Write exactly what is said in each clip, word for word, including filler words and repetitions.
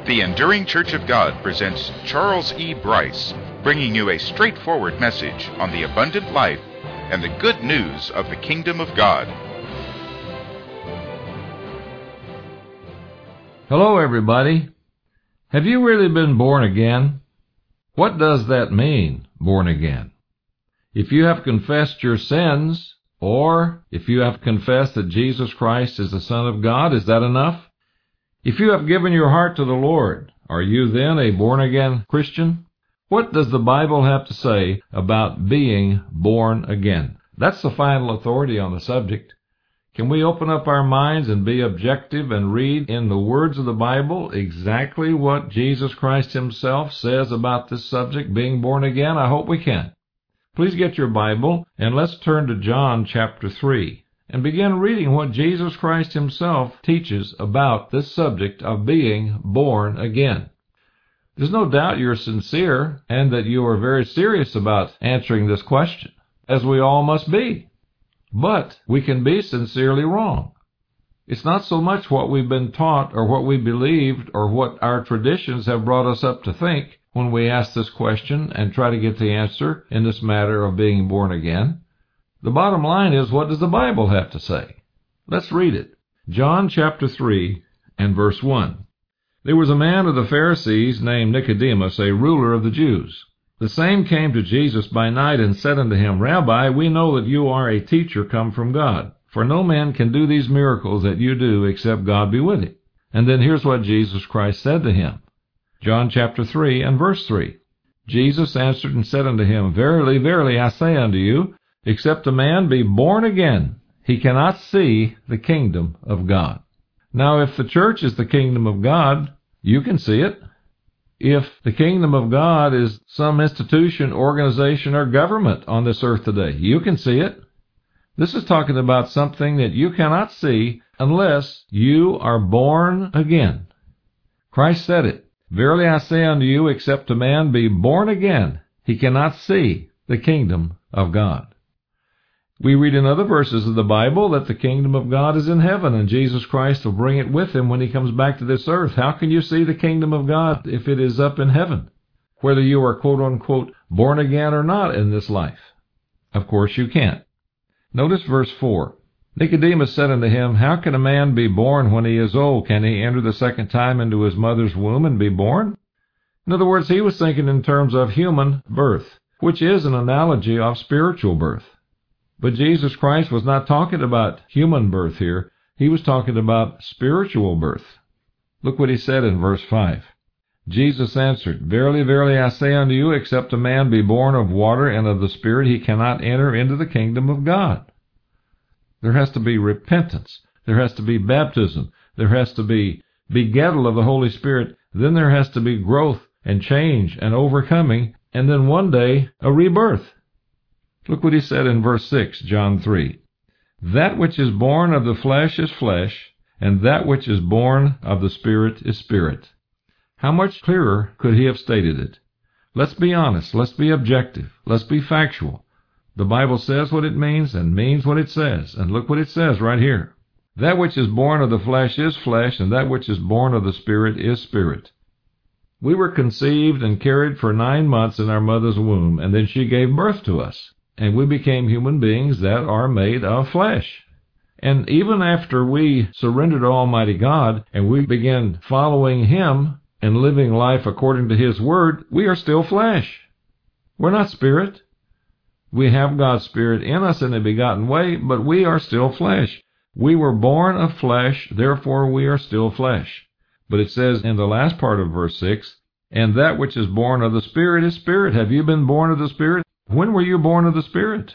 The Enduring Church of God presents Charles E. Bryce, bringing you a straightforward message on the abundant life and the good news of the kingdom of God. Hello, everybody. Have you really been born again? What does that mean, born again? If you have confessed your sins, or if you have confessed that Jesus Christ is the Son of God, is that enough? If you have given your heart to the Lord, are you then a born-again Christian? What does the Bible have to say about being born again? That's the final authority on the subject. Can we open up our minds and be objective and read in the words of the Bible exactly what Jesus Christ himself says about this subject, being born again? I hope we can. Please get your Bible and let's turn to John chapter three and begin reading what Jesus Christ himself teaches about this subject of being born again. There's no doubt you're sincere and that you are very serious about answering this question, as we all must be. But we can be sincerely wrong. It's not so much what we've been taught or what we believed or what our traditions have brought us up to think when we ask this question and try to get the answer in this matter of being born again. The bottom line is, what does the Bible have to say? Let's read it. John chapter three and verse one. There was a man of the Pharisees named Nicodemus, a ruler of the Jews. The same came to Jesus by night and said unto him, Rabbi, we know that you are a teacher come from God, for no man can do these miracles that you do except God be with him. And then here's what Jesus Christ said to him. John chapter three and verse three. Jesus answered and said unto him, Verily, verily, I say unto you, except a man be born again, he cannot see the kingdom of God. Now, if the church is the kingdom of God, you can see it. If the kingdom of God is some institution, organization, or government on this earth today, you can see it. This is talking about something that you cannot see unless you are born again. Christ said it. Verily I say unto you, except a man be born again, he cannot see the kingdom of God. We read in other verses of the Bible that the kingdom of God is in heaven, and Jesus Christ will bring it with him when he comes back to this earth. How can you see the kingdom of God if it is up in heaven, whether you are quote-unquote born again or not in this life? Of course you can't. Notice verse four. Nicodemus said unto him, How can a man be born when he is old? Can he enter the second time into his mother's womb and be born? In other words, he was thinking in terms of human birth, which is an analogy of spiritual birth. But Jesus Christ was not talking about human birth here. He was talking about spiritual birth. Look what he said in verse five. Jesus answered, Verily, verily, I say unto you, except a man be born of water and of the Spirit, he cannot enter into the kingdom of God. There has to be repentance. There has to be baptism. There has to be begettal of the Holy Spirit. Then there has to be growth and change and overcoming, and then one day a rebirth. Look what he said in verse six, John three. That which is born of the flesh is flesh, and that which is born of the Spirit is spirit. How much clearer could he have stated it? Let's be honest. Let's be objective. Let's be factual. The Bible says what it means and means what it says. And look what it says right here. That which is born of the flesh is flesh, and that which is born of the Spirit is spirit. We were conceived and carried for nine months in our mother's womb, and then she gave birth to us. And we became human beings that are made of flesh. And even after we surrendered to Almighty God and we began following him and living life according to his word, we are still flesh. We're not spirit. We have God's Spirit in us in a begotten way, but we are still flesh. We were born of flesh, therefore we are still flesh. But it says in the last part of verse six, And that which is born of the Spirit is spirit. Have you been born of the Spirit? When were you born of the Spirit?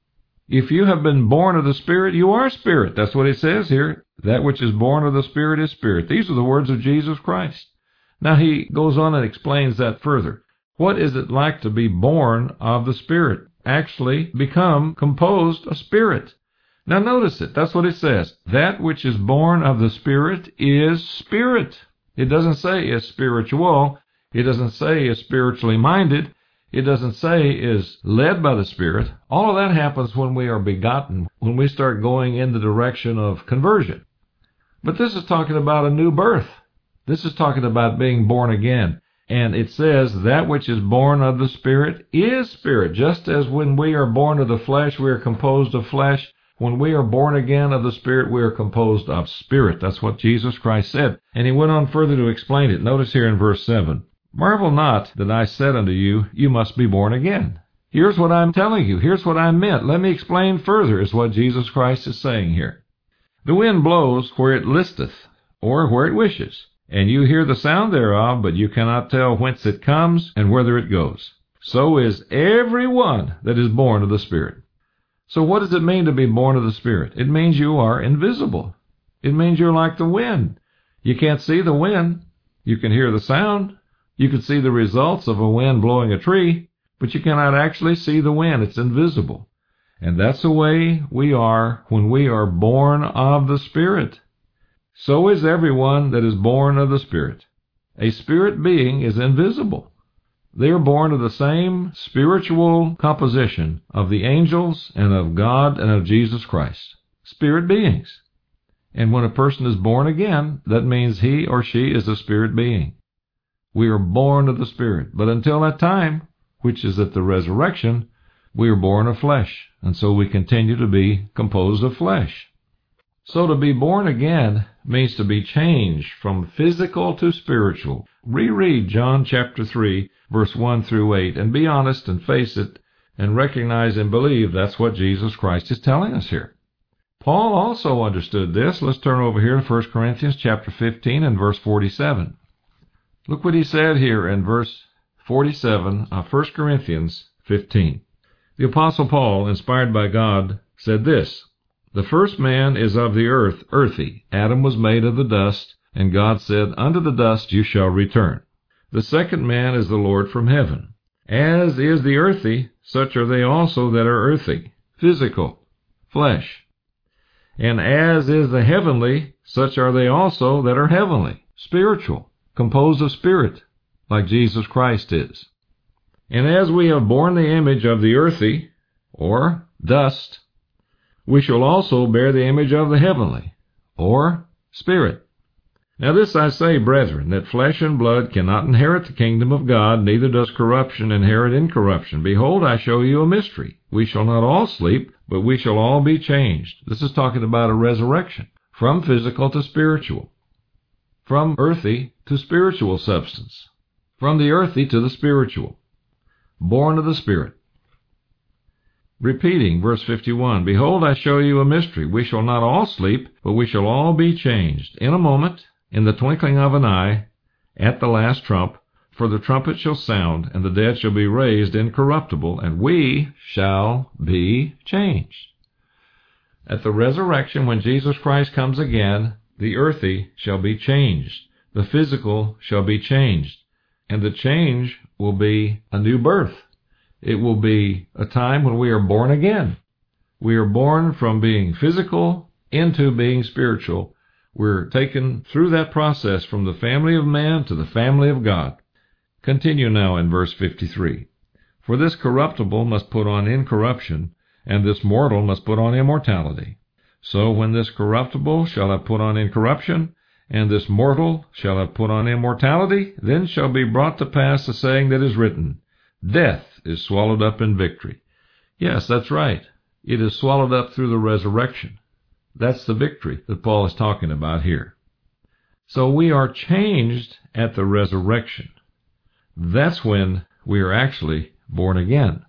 If you have been born of the Spirit, you are spirit. That's what it says here. That which is born of the Spirit is spirit. These are the words of Jesus Christ. Now he goes on and explains that further. What is it like to be born of the Spirit? Actually become composed of spirit. Now notice it. That's what it says. That which is born of the Spirit is spirit. It doesn't say is spiritual. It doesn't say is spiritually minded. It doesn't say is led by the Spirit. All of that happens when we are begotten, when we start going in the direction of conversion. But this is talking about a new birth. This is talking about being born again. And it says, that which is born of the Spirit is spirit. Just as when we are born of the flesh, we are composed of flesh. When we are born again of the Spirit, we are composed of spirit. That's what Jesus Christ said. And he went on further to explain it. Notice here in verse seven, marvel not that I said unto you, you must be born again. Here's what I'm telling you. Here's what I meant. Let me explain further, is what Jesus Christ is saying here. The wind blows where it listeth, or where it wishes. And you hear the sound thereof, but you cannot tell whence it comes and whither it goes. So is every one that is born of the Spirit. So what does it mean to be born of the Spirit? It means you are invisible. It means you're like the wind. You can't see the wind. You can hear the sound. You can see the results of a wind blowing a tree, but you cannot actually see the wind. It's invisible. And that's the way we are when we are born of the Spirit. So is everyone that is born of the Spirit. A spirit being is invisible. They are born of the same spiritual composition of the angels and of God and of Jesus Christ. Spirit beings. And when a person is born again, that means he or she is a spirit being. We are born of the Spirit. But until that time, which is at the resurrection, we are born of flesh. And so we continue to be composed of flesh. So to be born again means to be changed from physical to spiritual. Reread John chapter three, verse one through eight, and be honest and face it and recognize and believe that's what Jesus Christ is telling us here. Paul also understood this. Let's turn over here to First Corinthians chapter fifteen and verse forty-seven. Look what he said here in verse forty-seven of First Corinthians fifteen. The Apostle Paul, inspired by God, said this, the first man is of the earth, earthy. Adam was made of the dust, and God said, unto the dust you shall return. The second man is the Lord from heaven. As is the earthy, such are they also that are earthy, physical, flesh. And as is the heavenly, such are they also that are heavenly, spiritual, composed of spirit, like Jesus Christ is. And as we have borne the image of the earthy, or dust, we shall also bear the image of the heavenly, or spirit. Now this I say, brethren, that flesh and blood cannot inherit the kingdom of God, neither does corruption inherit incorruption. Behold, I show you a mystery. We shall not all sleep, but we shall all be changed. This is talking about a resurrection, from physical to spiritual, from earthy to spiritual substance, from the earthy to the spiritual, born of the Spirit. Repeating verse fifty-one, behold, I show you a mystery. We shall not all sleep, but we shall all be changed. In a moment, in the twinkling of an eye, at the last trump, for the trumpet shall sound, and the dead shall be raised incorruptible, and we shall be changed. At the resurrection, when Jesus Christ comes again, the earthy shall be changed. The physical shall be changed. And the change will be a new birth. It will be a time when we are born again. We are born from being physical into being spiritual. We're taken through that process from the family of man to the family of God. Continue now in verse fifty-three. For this corruptible must put on incorruption, and this mortal must put on immortality. So when this corruptible shall have put on incorruption, and this mortal shall have put on immortality, then shall be brought to pass the saying that is written, death is swallowed up in victory. Yes, that's right. It is swallowed up through the resurrection. That's the victory that Paul is talking about here. So we are changed at the resurrection. That's when we are actually born again.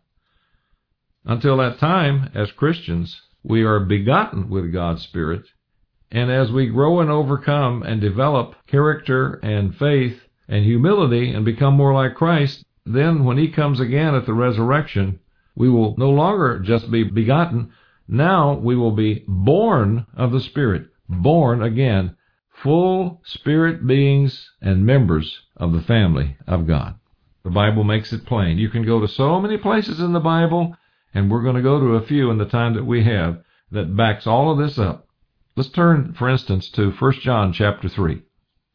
Until that time, as Christians, we are begotten with God's Spirit, and as we grow and overcome and develop character and faith and humility and become more like Christ, then when he comes again at the resurrection, we will no longer just be begotten. Now we will be born of the Spirit, born again, full spirit beings and members of the family of God. The Bible makes it plain. You can go to so many places in the Bible, and we're going to go to a few in the time that we have, that backs all of this up. Let's turn, for instance, to First John chapter three.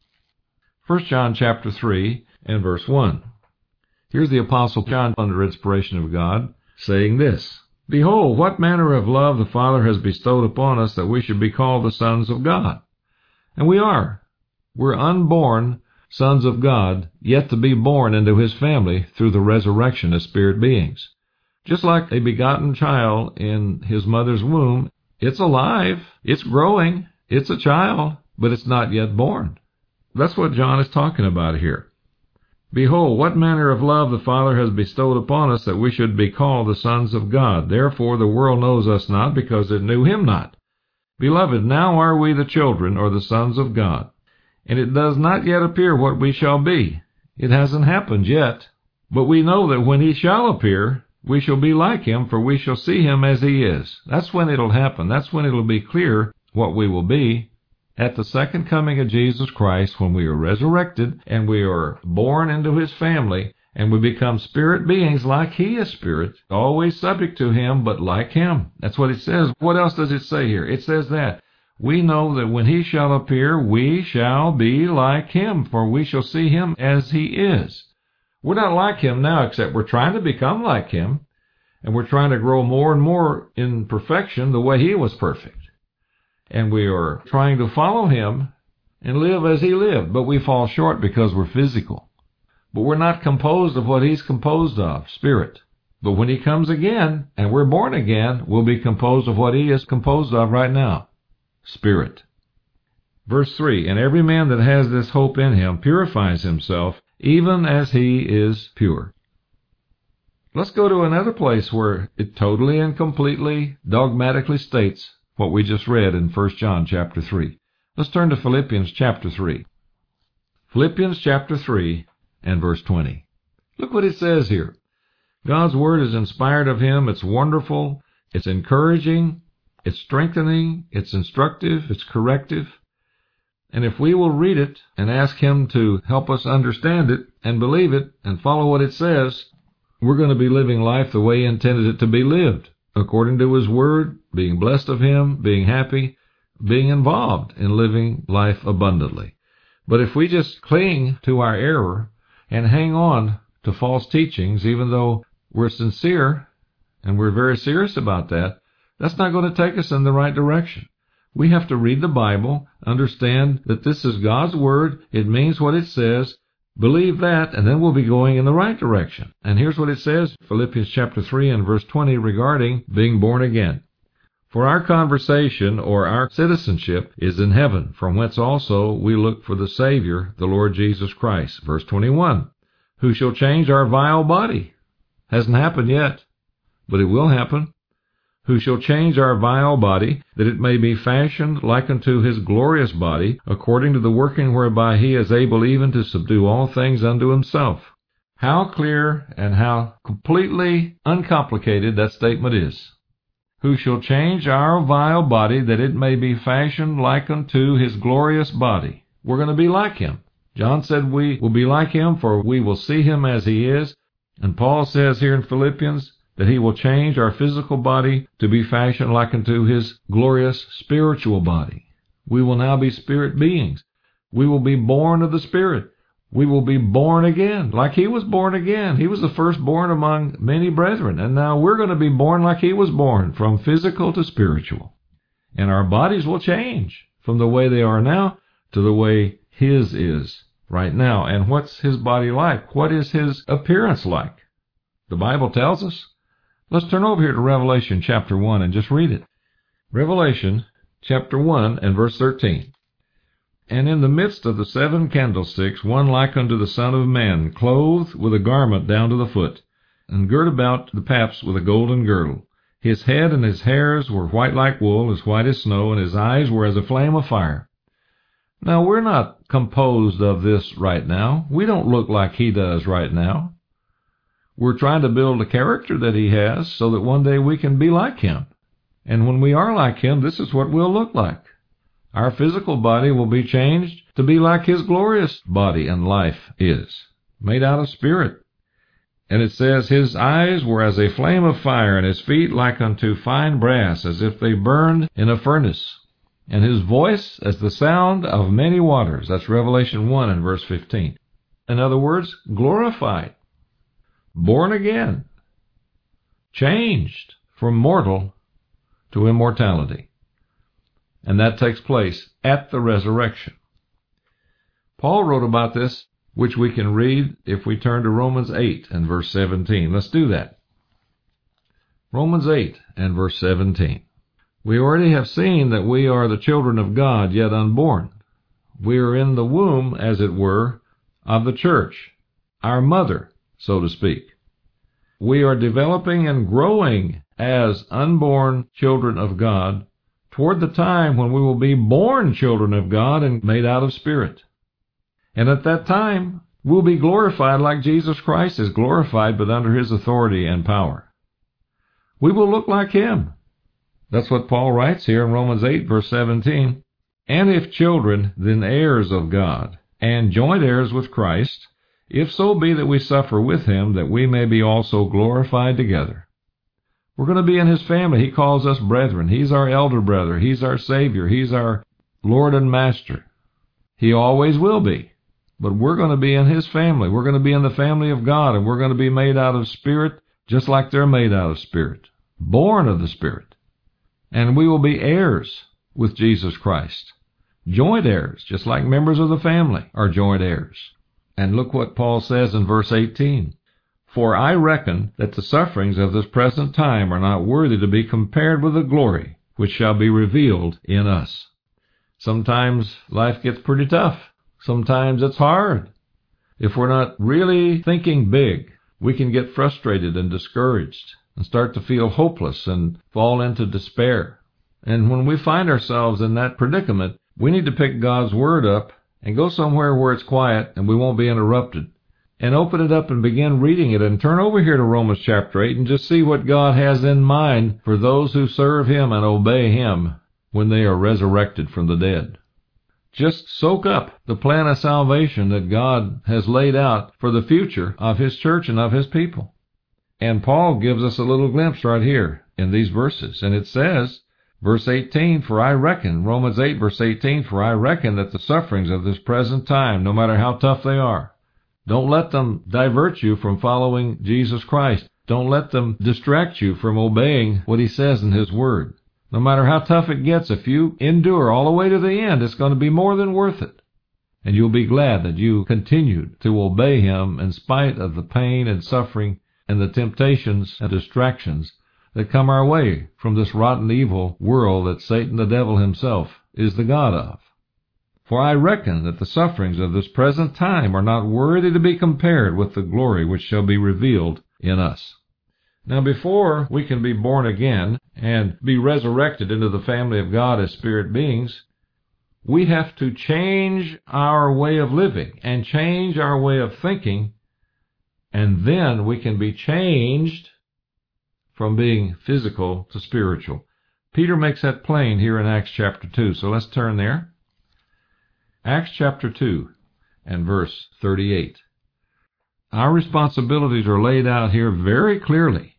First John chapter three and verse one. Here's the Apostle John, under inspiration of God, saying this, behold, what manner of love the Father has bestowed upon us, that we should be called the sons of God. And we are. We're unborn sons of God, yet to be born into his family through the resurrection as spirit beings. Just like a begotten child in his mother's womb, it's alive, it's growing, it's a child, but it's not yet born. That's what John is talking about here. Behold, what manner of love the Father has bestowed upon us, that we should be called the sons of God. Therefore the world knows us not, because it knew him not. Beloved, now are we the children, or the sons of God. And it does not yet appear what we shall be. It hasn't happened yet. But we know that when he shall appear, we shall be like him, for we shall see him as he is. That's when it'll happen. That's when it'll be clear what we will be. At the second coming of Jesus Christ, when we are resurrected and we are born into his family, and we become spirit beings like he is spirit, always subject to him, but like him. That's what it says. What else does it say here? It says that we know that when he shall appear, we shall be like him, for we shall see him as he is. We're not like him now, except we're trying to become like him, and we're trying to grow more and more in perfection the way he was perfect. And we are trying to follow him and live as he lived, but we fall short because we're physical. But we're not composed of what he's composed of, spirit. But when he comes again, and we're born again, we'll be composed of what he is composed of right now, spirit. Verse three, and every man that has this hope in him purifies himself, even as he is pure. Let's go to another place where it totally and completely dogmatically states what we just read in First John chapter three. Let's turn to Philippians chapter three. Philippians chapter three and verse twenty. Look what it says here. God's word is inspired of him. It's wonderful. It's encouraging. It's strengthening. It's instructive. It's corrective. And if we will read it and ask him to help us understand it and believe it and follow what it says, we're going to be living life the way he intended it to be lived, according to his word, being blessed of him, being happy, being involved in living life abundantly. But if we just cling to our error and hang on to false teachings, even though we're sincere and we're very serious about that, that's not going to take us in the right direction. We have to read the Bible, understand that this is God's word, it means what it says, believe that, and then we'll be going in the right direction. And here's what it says, Philippians chapter three and verse twenty, regarding being born again. For our conversation, or our citizenship, is in heaven, from whence also we look for the Savior, the Lord Jesus Christ. Verse twenty-one, who shall change our vile body. Hasn't happened yet, but it will happen. Who shall change our vile body, that it may be fashioned like unto his glorious body, according to the working whereby he is able even to subdue all things unto himself. How clear and how completely uncomplicated that statement is. Who shall change our vile body, that it may be fashioned like unto his glorious body. We're going to be like him. John said we will be like him, for we will see him as he is. And Paul says here in Philippians that he will change our physical body to be fashioned like unto his glorious spiritual body. We will now be spirit beings. We will be born of the Spirit. We will be born again, like he was born again. He was the firstborn among many brethren, and now we're going to be born like he was born, from physical to spiritual. And our bodies will change from the way they are now to the way his is right now. And what's his body like? What is his appearance like? The Bible tells us. Let's turn over here to Revelation chapter one and just read it. Revelation chapter one and verse thirteen. And in the midst of the seven candlesticks, one like unto the Son of Man, clothed with a garment down to the foot, and girt about the paps with a golden girdle. His head and his hairs were white like wool, as white as snow, and his eyes were as a flame of fire. Now, we're not composed of this right now. We don't look like he does right now. We're trying to build a character that he has so that one day we can be like him. And when we are like him, this is what we'll look like. Our physical body will be changed to be like his glorious body and life is, made out of spirit. And it says, his eyes were as a flame of fire, and his feet like unto fine brass, as if they burned in a furnace. And his voice as the sound of many waters. That's Revelation one and verse fifteen. In other words, glorified, born again, changed from mortal to immortality. And that takes place at the resurrection. Paul wrote about this, which we can read if we turn to Romans eight and verse seventeen. Let's do that. Romans eight and verse seventeen. We already have seen that we are the children of God, yet unborn. We are in the womb, as it were, of the church, our mother, so to speak. We are developing and growing as unborn children of God toward the time when we will be born children of God and made out of spirit. And at that time, we'll be glorified like Jesus Christ is glorified, but under his authority and power. We will look like him. That's what Paul writes here in Romans eight, verse seventeen. And if children, then heirs of God, and joint heirs with Christ, if so be that we suffer with him, that we may be also glorified together. We're going to be in his family. He calls us brethren. He's our elder brother. He's our Savior. He's our Lord and Master. He always will be. But we're going to be in his family. We're going to be in the family of God, and we're going to be made out of spirit just like they're made out of spirit, born of the Spirit. And we will be heirs with Jesus Christ, joint heirs, just like members of the family are joint heirs. And look what Paul says in verse eighteen. For I reckon that the sufferings of this present time are not worthy to be compared with the glory which shall be revealed in us. Sometimes life gets pretty tough. Sometimes it's hard. If we're not really thinking big, we can get frustrated and discouraged and start to feel hopeless and fall into despair. And when we find ourselves in that predicament, we need to pick God's Word up and go somewhere where it's quiet and we won't be interrupted, and open it up and begin reading it, and turn over here to Romans chapter eight and just see what God has in mind for those who serve him and obey him when they are resurrected from the dead. Just soak up the plan of salvation that God has laid out for the future of his church and of his people. And Paul gives us a little glimpse right here in these verses, and it says, verse eighteen, for I reckon, Romans eight, verse eighteen, for I reckon that the sufferings of this present time, no matter how tough they are, don't let them divert you from following Jesus Christ. Don't let them distract you from obeying what he says in his Word. No matter how tough it gets, if you endure all the way to the end, it's going to be more than worth it. And you'll be glad that you continued to obey him in spite of the pain and suffering and the temptations and distractions that come our way from this rotten, evil world that Satan, the devil himself, is the god of. For I reckon that the sufferings of this present time are not worthy to be compared with the glory which shall be revealed in us. Now, before we can be born again and be resurrected into the family of God as spirit beings, we have to change our way of living and change our way of thinking, and then we can be changed from being physical to spiritual. Peter makes that plain here in Acts chapter two, so let's turn there. Acts chapter two and verse thirty-eight. Our responsibilities are laid out here very clearly.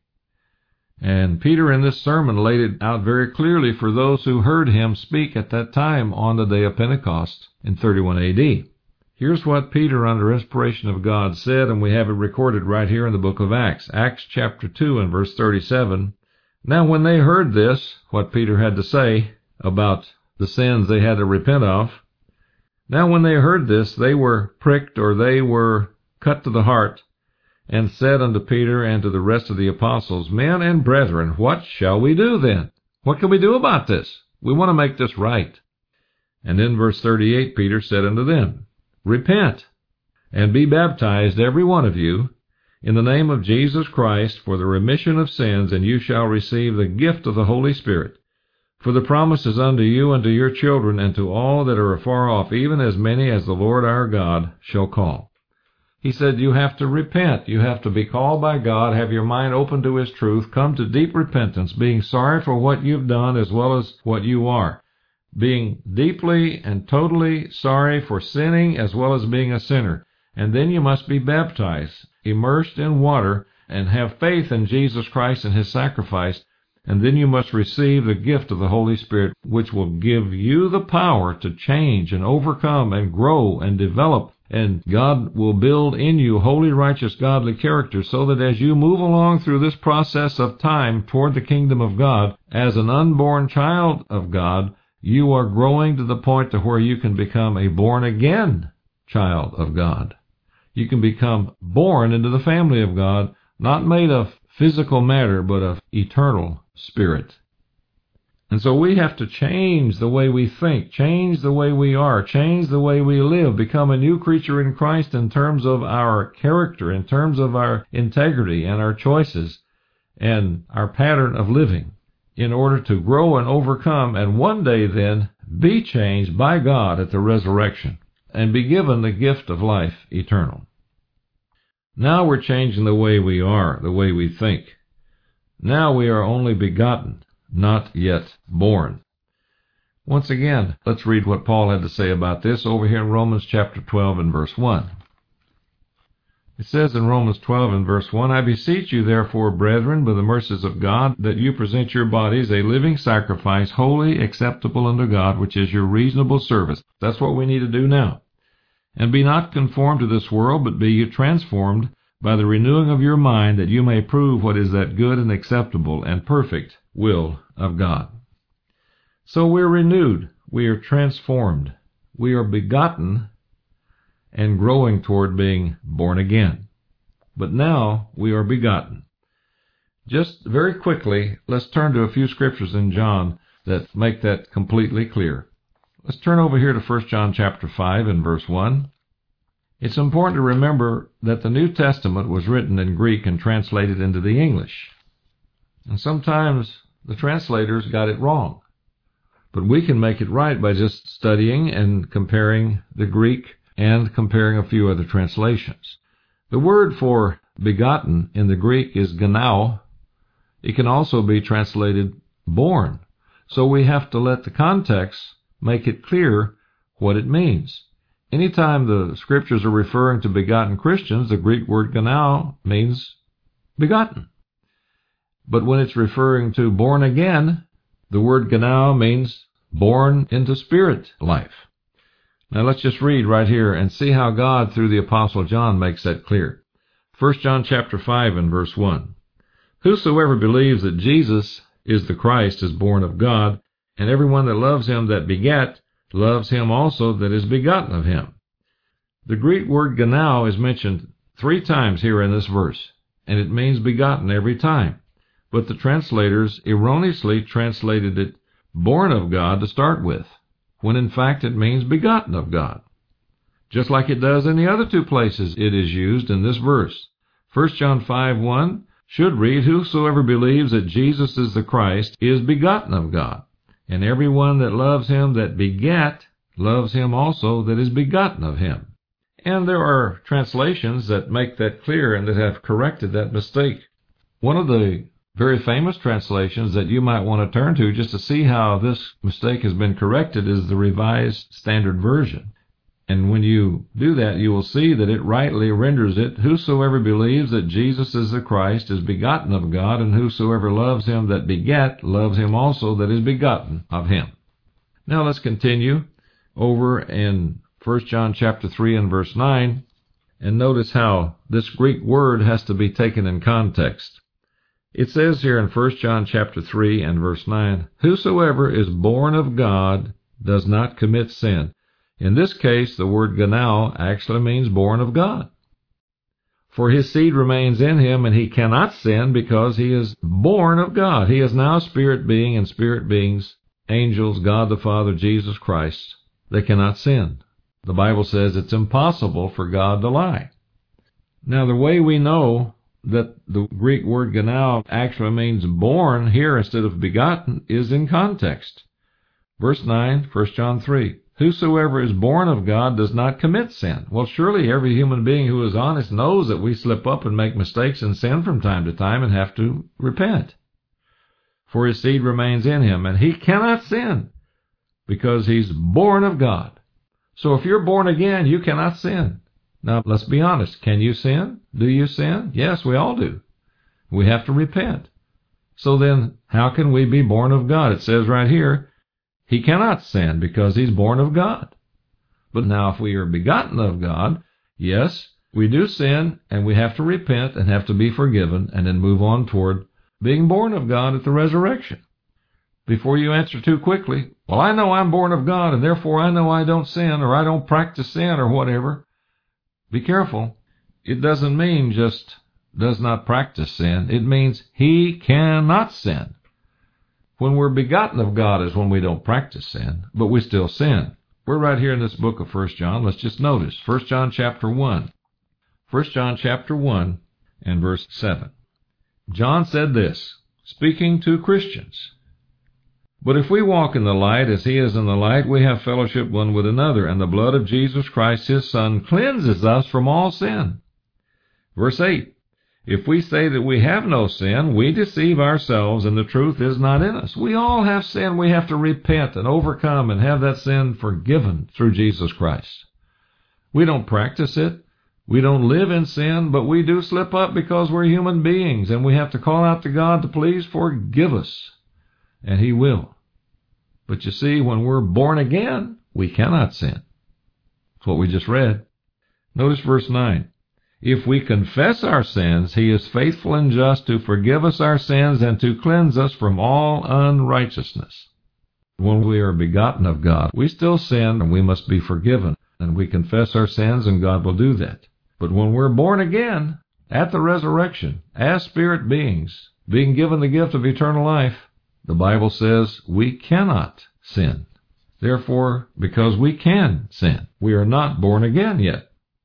And Peter in this sermon laid it out very clearly for those who heard him speak at that time on the day of Pentecost in thirty-one A D. Here's what Peter, under inspiration of God, said, and we have it recorded right here in the book of Acts. Acts chapter two and verse thirty-seven. Now when they heard this, what Peter had to say about the sins they had to repent of, now when they heard this, they were pricked, or they were cut to the heart, and said unto Peter and to the rest of the apostles, Men and brethren, what shall we do then? What can we do about this? We want to make this right. And in verse thirty-eight, Peter said unto them, Repent, and be baptized every one of you, in the name of Jesus Christ, for the remission of sins, and you shall receive the gift of the Holy Spirit. For the promise is unto you and to your children, and to all that are afar off, even as many as the Lord our God shall call. He said you have to repent. You have to be called by God, have your mind open to his truth, come to deep repentance, being sorry for what you've done as well as what you are, being deeply and totally sorry for sinning as well as being a sinner. And then you must be baptized, immersed in water, and have faith in Jesus Christ and his sacrifice. And then you must receive the gift of the Holy Spirit, which will give you the power to change and overcome and grow and develop. And God will build in you holy, righteous, godly character, so that as you move along through this process of time toward the kingdom of God, as an unborn child of God, you are growing to the point to where you can become a born-again child of God. You can become born into the family of God, not made of physical matter, but of eternal spirit. And so we have to change the way we think, change the way we are, change the way we live, become a new creature in Christ in terms of our character, in terms of our integrity and our choices and our pattern of living, in order to grow and overcome, and one day then be changed by God at the resurrection and be given the gift of life eternal. Now we're changing the way we are, the way we think. Now we are only begotten, not yet born. Once again, let's read what Paul had to say about this over here in Romans chapter twelve and verse one. It says in Romans twelve and verse one, I beseech you therefore, brethren, by the mercies of God, that you present your bodies a living sacrifice, holy, acceptable unto God, which is your reasonable service. That's what we need to do now. And be not conformed to this world, but be you transformed by the renewing of your mind, that you may prove what is that good and acceptable and perfect will of God. So we're renewed, we are transformed, we are begotten and growing toward being born again. But now we are begotten. Just very quickly, let's turn to a few scriptures in John that make that completely clear. Let's turn over here to First John chapter five and verse one. It's important to remember that the New Testament was written in Greek and translated into the English. And sometimes the translators got it wrong. But we can make it right by just studying and comparing the Greek and comparing a few other translations. The word for begotten in the Greek is genao. It can also be translated born. So we have to let the context make it clear what it means. Anytime the scriptures are referring to begotten Christians, the Greek word genao means begotten. But when it's referring to born again, the word genao means born into spirit life. Now let's just read right here and see how God, through the Apostle John, makes that clear. First John chapter five and verse one. Whosoever believes that Jesus is the Christ is born of God, and everyone that loves him that begat loves him also that is begotten of him. The Greek word genao is mentioned three times here in this verse, and it means begotten every time. But the translators erroneously translated it born of God to start with, when in fact it means begotten of God. Just like it does in the other two places it is used in this verse. First John five one should read, Whosoever believes that Jesus is the Christ is begotten of God, and every one that loves him that begat loves him also that is begotten of him. And there are translations that make that clear and that have corrected that mistake. One of the very famous translations that you might want to turn to just to see how this mistake has been corrected is the Revised Standard Version. And when you do that, you will see that it rightly renders it, Whosoever believes that Jesus is the Christ is begotten of God, and whosoever loves him that begat loves him also that is begotten of him. Now let's continue over in First John chapter three and verse nine, and notice how this Greek word has to be taken in context. It says here in First John chapter three and verse nine, Whosoever is born of God does not commit sin. In this case, the word genao actually means born of God. For his seed remains in him, and he cannot sin because he is born of God. He is now a spirit being, and spirit beings, angels, God the Father, Jesus Christ, they cannot sin. The Bible says it's impossible for God to lie. Now, the way we know that the Greek word genao actually means born here instead of begotten is in context. Verse nine, First John three. Whosoever is born of God does not commit sin. Well, surely every human being who is honest knows that we slip up and make mistakes and sin from time to time and have to repent. For his seed remains in him, and he cannot sin because he's born of God. So if you're born again, you cannot sin. Now, let's be honest. Can you sin? Do you sin? Yes, we all do. We have to repent. So then, how can we be born of God? It says right here, he cannot sin because he's born of God. But now if we are begotten of God, yes, we do sin, and we have to repent and have to be forgiven and then move on toward being born of God at the resurrection. before you answer too quickly, well, I know I'm born of God, and therefore I know I don't sin, or I don't practice sin, or whatever. Be careful. It doesn't mean just does not practice sin. It means he cannot sin. When we're begotten of God is when we don't practice sin, but we still sin. We're right here in this book of First John. Let's just notice. First John chapter one. First John chapter one and verse seven. John said this, speaking to Christians. But if we walk in the light as he is in the light, we have fellowship one with another, and the blood of Jesus Christ his Son cleanses us from all sin. Verse eight. If we say that we have no sin, we deceive ourselves, and the truth is not in us. We all have sin. We have to repent and overcome and have that sin forgiven through Jesus Christ. We don't practice it. We don't live in sin, but we do slip up because we're human beings, and we have to call out to God to please forgive us, and he will. But you see, when we're born again, we cannot sin. That's what we just read. Notice verse nine. If we confess our sins, he is faithful and just to forgive us our sins and to cleanse us from all unrighteousness. When we are begotten of God, we still sin and we must be forgiven, and we confess our sins and God will do that. But when we're born again, at the resurrection, as spirit beings, being given the gift of eternal life, the Bible says we cannot sin. Therefore, because we can sin, we are not born again yet.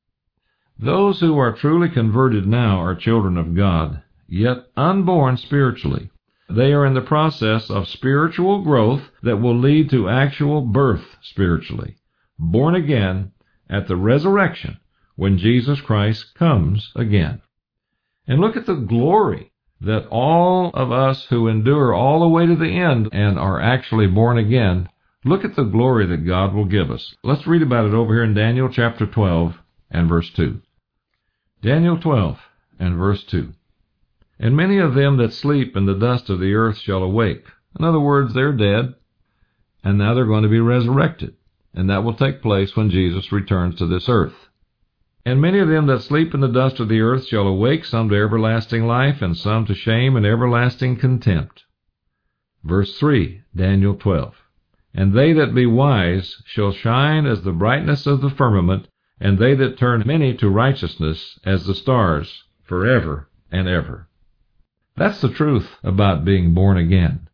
Those who are truly converted now are children of God, yet unborn spiritually. They are in the process of spiritual growth that will lead to actual birth spiritually, born again at the resurrection when Jesus Christ comes again. And look at the glory that all of us who endure all the way to the end and are actually born again, look at the glory that God will give us. Let's read about it over here in Daniel chapter twelve and verse two. Daniel twelve and verse two. And many of them that sleep in the dust of the earth shall awake. In other words, they're dead, and now they're going to be resurrected. And that will take place when Jesus returns to this earth. And many of them that sleep in the dust of the earth shall awake, some to everlasting life, and some to shame and everlasting contempt. Verse three, Daniel twelve. And they that be wise shall shine as the brightness of the firmament, and they that turn many to righteousness as the stars forever and ever. That's the truth about being born again.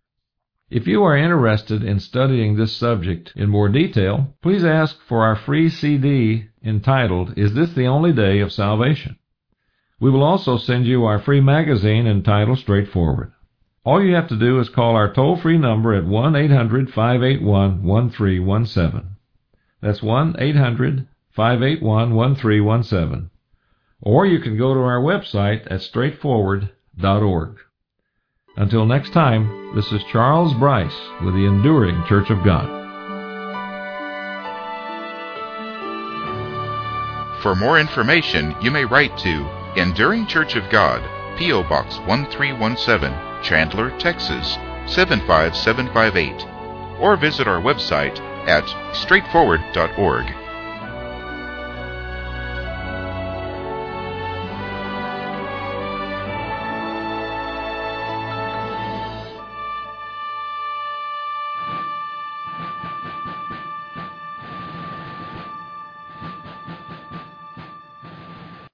If you are interested in studying this subject in more detail, please ask for our free C D entitled, Is This the Only Day of Salvation? We will also send you our free magazine entitled Straightforward. All you have to do is call our toll-free number at one eight hundred five eight one one three one seven. That's one eight hundred five eight one one three one seven. Or you can go to our website at straightforward dot org. Until next time, this is Charles Bryce with the Enduring Church of God. For more information, you may write to Enduring Church of God, P O Box one three one seven, Chandler, Texas seven five seven five eight, or visit our website at straightforward dot org.